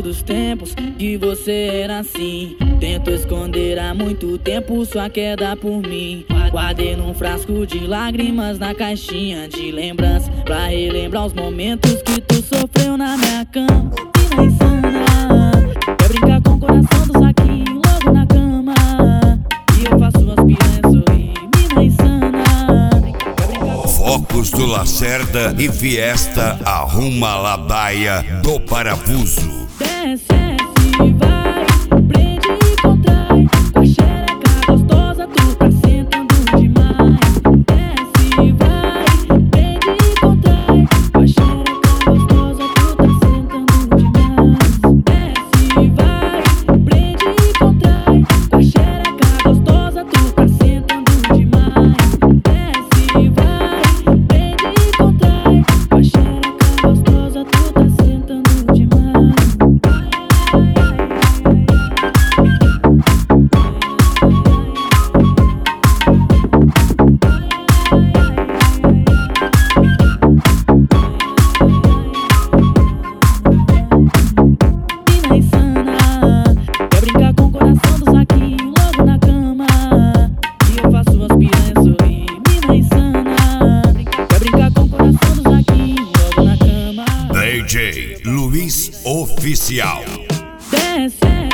dos tempos que você era assim. Tento esconder há muito tempo sua queda por mim. Guardei num frasco de lágrimas na caixinha de lembranças, pra relembrar os momentos que tu sofreu na minha cama. Mina insana, quer brincar com o coração do saquinho logo na cama, e eu faço as piranhas sorrir. Mina insana, quer brincar com... Focos do Lacerda e Fiesta arruma a labaia do parafuso. Desce e vai, prende e contrai, com a xereca gostosa tu tá sentando demais. Desce e vai, prende e contrai, com a xereca gostosa tu tá sentando demais. Desce e vai, prende e contrai, com a xereca gostosa tu tá sentando demais. Desce e vai, prende e contrai, com a xereca gostosa tu tá sentando demais. Mina insana, quer brincar com o coração do saquinho logo na cama, e eu faço as piranhas sorrir. Mina insana, quer brincar com o coração do saquinho logo na cama. DJ Luiz Oficial. Desce